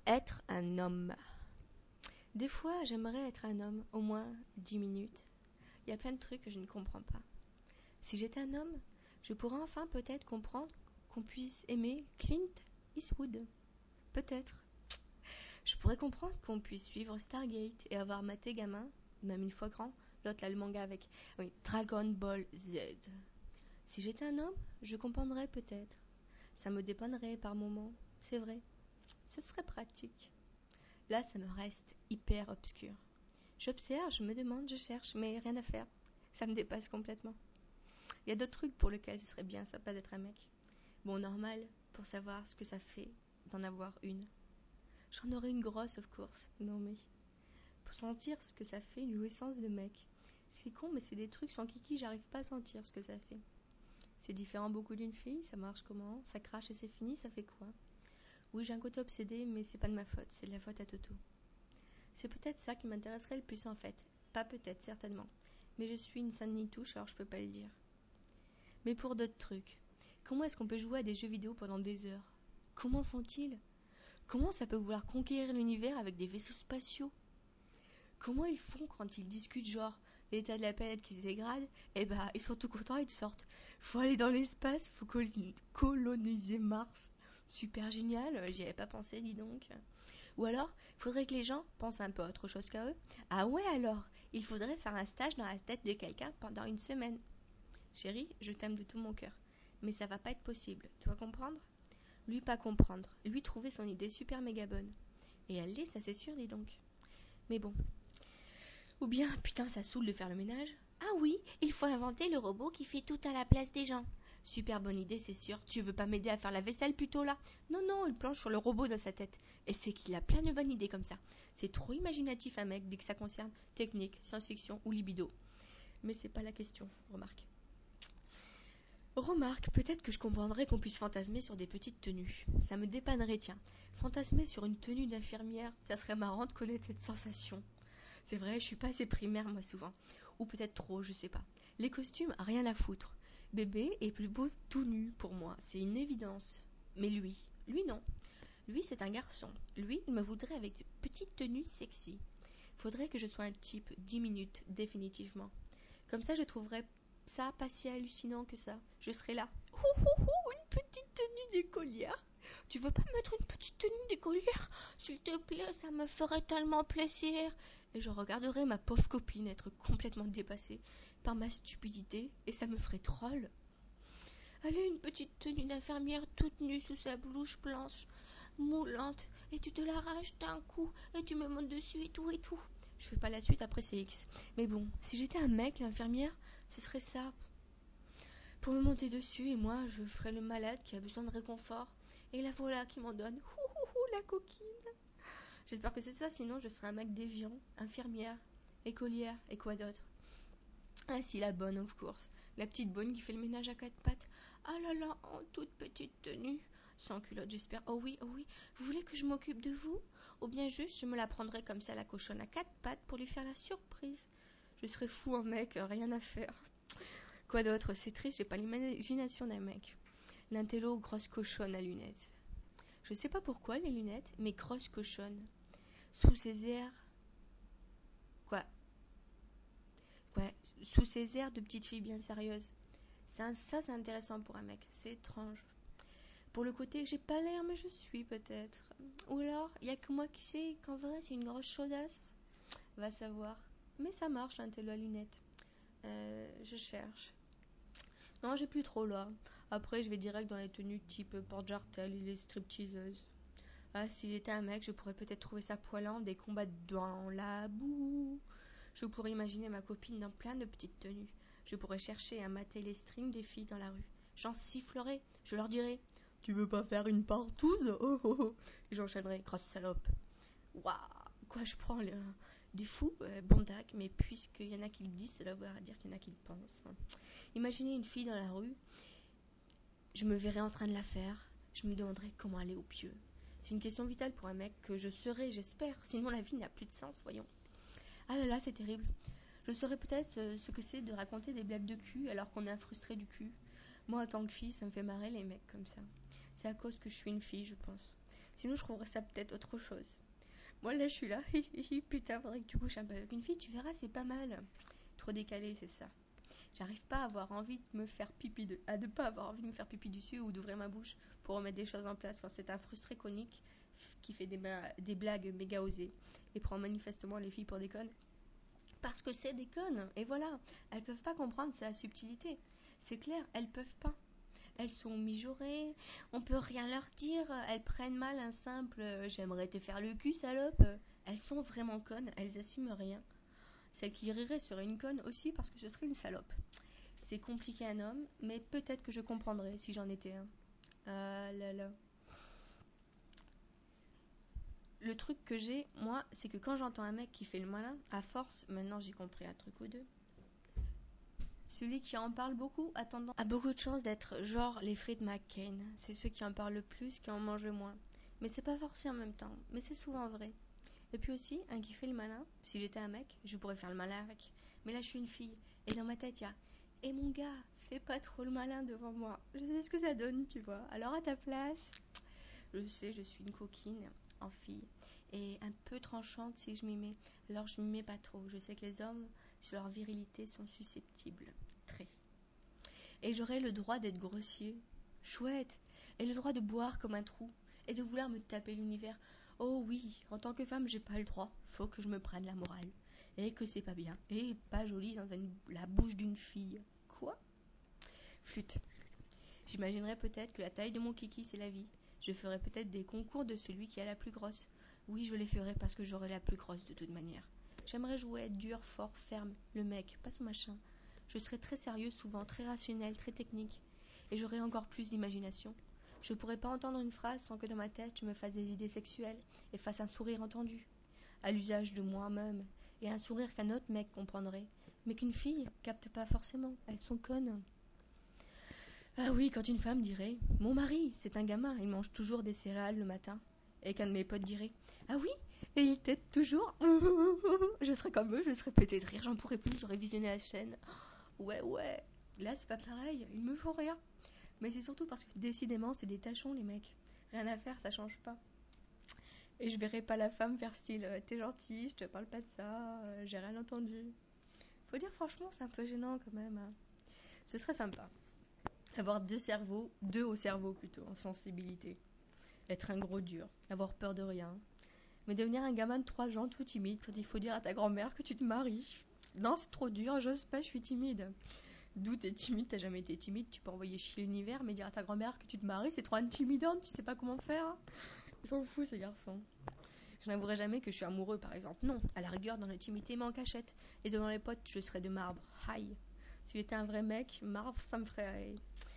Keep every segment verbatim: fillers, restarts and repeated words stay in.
Être un homme. Des fois, j'aimerais être un homme, au moins dix minutes. Il y a plein de trucs que je ne comprends pas. Si j'étais un homme, je pourrais enfin peut-être comprendre qu'on puisse aimer Clint Eastwood. Peut-être. Je pourrais comprendre qu'on puisse suivre Stargate et avoir maté gamin, même une fois grand, l'autre là, le manga avec, oui, Dragon Ball Z. Si j'étais un homme, je comprendrais peut-être. Ça me dépannerait par moments, c'est vrai. Ce serait pratique. Là, ça me reste hyper obscur. J'observe, je me demande, je cherche, mais rien à faire. Ça me dépasse complètement. Il y a d'autres trucs pour lesquels ce serait bien sympa d'être un mec. Bon, normal, pour savoir ce que ça fait d'en avoir une. J'en aurais une grosse, of course. Non mais... Pour sentir ce que ça fait, une jouissance de mec. C'est con, mais c'est des trucs sans kiki, j'arrive pas à sentir ce que ça fait. C'est différent beaucoup d'une fille, ça marche comment? Ça crache et c'est fini, ça fait quoi? Oui, j'ai un côté obsédé, mais c'est pas de ma faute, c'est de la faute à Toto. C'est peut-être ça qui m'intéresserait le plus en fait. Pas peut-être, certainement. Mais je suis une sainte nitouche, alors je peux pas le dire. Mais pour d'autres trucs, comment est-ce qu'on peut jouer à des jeux vidéo pendant des heures? Comment font-ils? Comment ça peut vouloir conquérir l'univers avec des vaisseaux spatiaux? Comment ils font quand ils discutent genre l'état de la planète qui se dégrade? Eh bah, ils sont tout contents, ils sortent. Faut aller dans l'espace, faut coloniser Mars. Super génial, j'y avais pas pensé, dis donc. Ou alors, faudrait que les gens pensent un peu à autre chose qu'à eux. Ah ouais alors, il faudrait faire un stage dans la tête de quelqu'un pendant une semaine. Chérie, je t'aime de tout mon cœur, mais ça va pas être possible, tu vas comprendre? Lui pas comprendre, lui trouver son idée super méga bonne. Et elle l'est, ça c'est sûr, dis donc. Mais bon. Ou bien, putain, ça saoule de faire le ménage. Ah oui, il faut inventer le robot qui fait tout à la place des gens. Super bonne idée, c'est sûr. Tu veux pas m'aider à faire la vaisselle plutôt là? Non, non, il planche sur le robot dans sa tête. Et c'est qu'il a plein de bonnes idées comme ça. C'est trop imaginatif un mec dès que ça concerne technique, science-fiction ou libido. Mais c'est pas la question, remarque. Remarque, peut-être que je comprendrais qu'on puisse fantasmer sur des petites tenues. Ça me dépannerait, tiens. Fantasmer sur une tenue d'infirmière, ça serait marrant de connaître cette sensation. C'est vrai, je suis pas assez primaire moi souvent. Ou peut-être trop, je sais pas. Les costumes, rien à foutre. Bébé est plus beau tout nu pour moi, c'est une évidence. Mais lui, lui non. Lui c'est un garçon. Lui, il me voudrait avec de petites tenues sexy. Faudrait que je sois un type dix minutes, définitivement. Comme ça je trouverais ça pas si hallucinant que ça. Je serais là. Ouh, ouh, ouh, une petite tenue d'écolière. Tu veux pas mettre une petite tenue d'écolière? S'il te plaît, ça me ferait tellement plaisir. Et je regarderais ma pauvre copine être complètement dépassée par ma stupidité et ça me ferait troll. Allez, une petite tenue d'infirmière toute nue sous sa blouse blanche, moulante, et tu te l'arraches d'un coup, et tu me montes dessus et tout et tout. Je fais pas la suite, après c'est X. Mais bon, si j'étais un mec, l'infirmière, ce serait ça. Pour me monter dessus, et moi, je ferais le malade qui a besoin de réconfort. Et la voilà qui m'en donne. Ouh, ouh, ouh, la coquine. J'espère que c'est ça, sinon je serais un mec déviant, infirmière, écolière, et quoi d'autre? Ah si, la bonne, of course. La petite bonne qui fait le ménage à quatre pattes. Ah là là, en toute petite tenue. Sans culotte, j'espère. Oh oui, oh oui. Vous voulez que je m'occupe de vous? Ou bien juste, je me la prendrai comme ça, la cochonne à quatre pattes, pour lui faire la surprise. Je serais fou, un mec, rien à faire. Quoi d'autre? C'est triste, j'ai pas l'imagination d'un mec. L'intello, grosse cochonne à lunettes. Je sais pas pourquoi, les lunettes, mais grosse cochonne. Sous ses airs... Quoi? Ouais, sous ces airs de petite fille bien sérieuse. Ça, ça c'est intéressant pour un mec, c'est étrange. Pour le côté j'ai pas l'air mais je suis peut-être. Ou alors, il y a que moi qui sais qu'en vrai c'est une grosse chaudasse. Va savoir. Mais ça marche l'intello à lunettes. Euh, je cherche. Non, j'ai plus trop là. Après, je vais direct dans les tenues type porte-jartel et les stripteaseuses. Ah, s'il était un mec, je pourrais peut-être trouver ça poilant des combats dans la boue. Je pourrais imaginer ma copine dans plein de petites tenues. Je pourrais chercher à mater les strings des filles dans la rue. J'en sifflerais, je leur dirais « Tu veux pas faire une partouze ?» oh, oh, oh. Et j'enchaînerais « Grosse salope !» Waouh, quoi, je prends le... des fous, euh, bon dac, mais puisqu'il y en a qui le disent, ça doit vouloir dire qu'il y en a qui le pensent. Imaginez une fille dans la rue, je me verrais en train de la faire, je me demanderais comment aller au pieu. C'est une question vitale pour un mec que je serai, j'espère, sinon la vie n'a plus de sens, voyons. Ah là là, c'est terrible. Je saurais peut-être ce que c'est de raconter des blagues de cul alors qu'on est un frustré du cul. Moi, en tant que fille, ça me fait marrer les mecs comme ça. C'est à cause que je suis une fille, je pense. Sinon, je trouverais ça peut-être autre chose. Moi, là, je suis là. Putain, faudrait que tu couches un peu avec une fille. Tu verras, c'est pas mal. Trop décalé, c'est ça. J'arrive pas à avoir envie de me faire pipi de... à ne pas avoir envie de me faire pipi dessus ou d'ouvrir ma bouche pour remettre des choses en place quand c'est un frustré chronique qui fait des, ba- des blagues méga osées et prend manifestement les filles pour des connes. Parce que c'est des connes. Et voilà. Elles peuvent pas comprendre sa subtilité. C'est clair, elles peuvent pas. Elles sont mijaurées, on peut rien leur dire, elles prennent mal un simple euh, j'aimerais te faire le cul, salope. Elles sont vraiment connes, elles assument rien. Celle qui rirait serait une conne aussi parce que ce serait une salope. C'est compliqué un homme, mais peut-être que je comprendrais si j'en étais un. Ah là là. Le truc que j'ai, moi, c'est que quand j'entends un mec qui fait le malin, à force, maintenant j'ai compris un truc ou deux, celui qui en parle beaucoup a tendance a beaucoup de chances d'être genre les frites McCain. C'est ceux qui en parlent le plus qui en mangent le moins. Mais c'est pas forcé en même temps, mais c'est souvent vrai. Et puis aussi, un qui fait le malin, si j'étais un mec, je pourrais faire le malin avec. Mais là, je suis une fille, et dans ma tête, il y a « Eh mon gars, fais pas trop le malin devant moi. Je sais ce que ça donne, tu vois. Alors à ta place, je sais, je suis une coquine en fille, et un peu tranchante si je m'y mets. Alors je m'y mets pas trop. Je sais que les hommes, sur leur virilité, sont susceptibles. Très. Et j'aurais le droit d'être grossier. Chouette. Et le droit de boire comme un trou. Et de vouloir me taper l'univers. Oh oui, en tant que femme, j'ai pas le droit. Faut que je me prenne la morale. Et que c'est pas bien. Et pas joli dans une, la bouche d'une fille. Quoi? Flûte. J'imaginerais peut-être que la taille de mon kiki, c'est la vie. Je ferais peut-être des concours de celui qui a la plus grosse. Oui, je les ferais parce que j'aurais la plus grosse de toute manière. J'aimerais jouer, être dur, fort, ferme. Le mec, pas son machin. Je serais très sérieux souvent, très rationnel, très technique. Et j'aurais encore plus d'imagination. Je pourrais pas entendre une phrase sans que dans ma tête je me fasse des idées sexuelles et fasse un sourire entendu, à l'usage de moi-même, et un sourire qu'un autre mec comprendrait, mais qu'une fille capte pas forcément, elles sont connes. Ah oui, quand une femme dirait « Mon mari, c'est un gamin, il mange toujours des céréales le matin. » Et qu'un de mes potes dirait « Ah oui, et il tète toujours. » Je serais comme eux, je serais pété de rire, j'en pourrais plus, j'aurais visionné la chaîne. Ouais, ouais, là c'est pas pareil, il me faut rien. Mais c'est surtout parce que décidément c'est des tachons les mecs. Rien à faire, ça change pas. Et je verrais pas la femme faire style euh, t'es gentil, je te parle pas de ça, euh, j'ai rien entendu. Faut dire franchement, c'est un peu gênant quand même. Hein. Ce serait sympa. Avoir deux cerveaux, deux au cerveau plutôt, en sensibilité. Être un gros dur, avoir peur de rien. Mais devenir un gamin de trois ans tout timide quand il faut dire à ta grand-mère que tu te maries. Non, c'est trop dur, j'ose pas, je suis timide. D'où t'es timide, t'as jamais été timide, tu peux envoyer chier l'univers, mais dire à ta grand-mère que tu te maries, c'est trop intimidant, tu sais pas comment faire. Ils sont fous ces garçons. Je n'avouerai jamais que je suis amoureux par exemple. Non, à la rigueur dans l'intimité mais en cachette. Et devant les potes, je serais de marbre. Aïe. S'il était un vrai mec, marbre, ça me ferait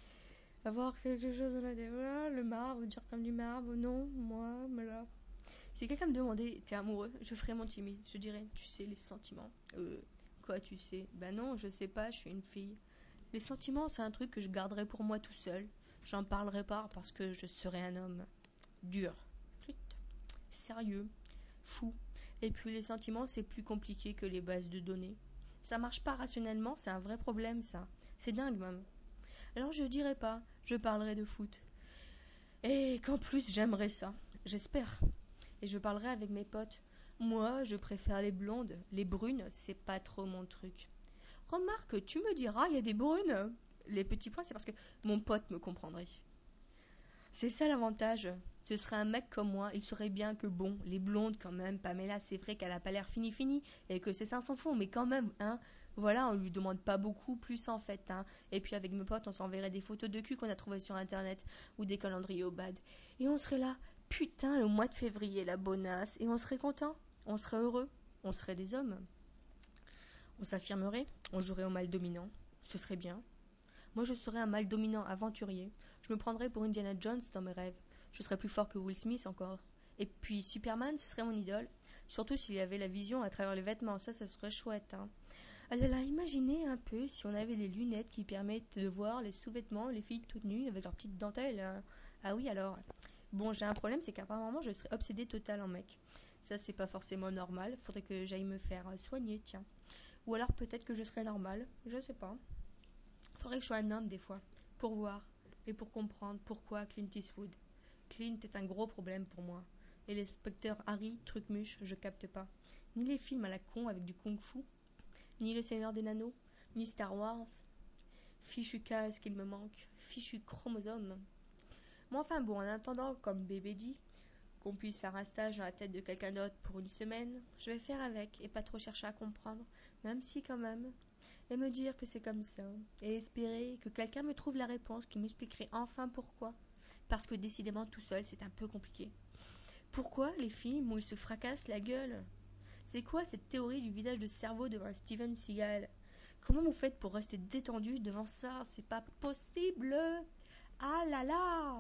avoir quelque chose dans la tête. Voilà, le marbre, dur comme du marbre. Non, moi, mais là. Si quelqu'un me demandait, t'es amoureux, je ferais mon timide. Je dirais, tu sais, les sentiments. Euh, quoi, tu sais? Ben non, je sais pas, je suis une fille. Les sentiments, c'est un truc que je garderais pour moi tout seul. J'en parlerai pas parce que je serais un homme dur, flûte, sérieux, fou. Et puis les sentiments, c'est plus compliqué que les bases de données. Ça marche pas rationnellement, c'est un vrai problème ça. C'est dingue même. Alors je dirais pas, je parlerai de foot. Et qu'en plus j'aimerais ça. J'espère. Et je parlerai avec mes potes. Moi, je préfère les blondes. Les brunes, c'est pas trop mon truc. Remarque, tu me diras, il y a des brunes. Les petits points, c'est parce que mon pote me comprendrait. C'est ça l'avantage. Ce serait un mec comme moi, il saurait bien que bon, les blondes quand même, Pamela, c'est vrai qu'elle a pas l'air fini fini et que ses seins s'en font, mais quand même, hein. Voilà, on lui demande pas beaucoup plus en fait, hein. Et puis avec mes potes, on s'enverrait des photos de cul qu'on a trouvées sur internet ou des calendriers au bad. Et on serait là, putain, le mois de février, la bonasse, et on serait content, on serait heureux, on serait des hommes. On s'affirmerait, on jouerait au mal dominant, ce serait bien. Moi, je serais un mâle dominant aventurier. Je me prendrais pour Indiana Jones dans mes rêves. Je serais plus fort que Will Smith encore. Et puis Superman, ce serait mon idole. Surtout s'il avait la vision à travers les vêtements. Ça, ça serait chouette. Hein. Ah là là, imaginez un peu si on avait des lunettes qui permettent de voir les sous-vêtements, les filles toutes nues avec leurs petites dentelles. Hein. Ah oui, alors. Bon, j'ai un problème, c'est qu'apparemment, je serais obsédée totale en mec. Ça, c'est pas forcément normal. Faudrait que j'aille me faire soigner, tiens. Ou alors peut-être que je serais normale. Je sais pas. Faudrait que je sois un homme des fois, pour voir et pour comprendre pourquoi Clint Eastwood. Clint est un gros problème pour moi. Et l'inspecteur Harry, truc-muche, je capte pas. Ni les films à la con avec du kung-fu, ni le Seigneur des Anneaux, ni Star Wars. Fichu case qu'il me manque, fichu chromosome. Mais enfin bon, en attendant, comme bébé dit, qu'on puisse faire un stage dans la tête de quelqu'un d'autre pour une semaine, je vais faire avec et pas trop chercher à comprendre, même si quand même, et me dire que c'est comme ça, et espérer que quelqu'un me trouve la réponse qui m'expliquerait enfin pourquoi. Parce que décidément tout seul, c'est un peu compliqué. Pourquoi les films où ils se fracassent la gueule? C'est quoi cette théorie du vidage de cerveau devant Steven Seagal? Comment vous faites pour rester détendu devant ça? C'est pas possible! Ah là là!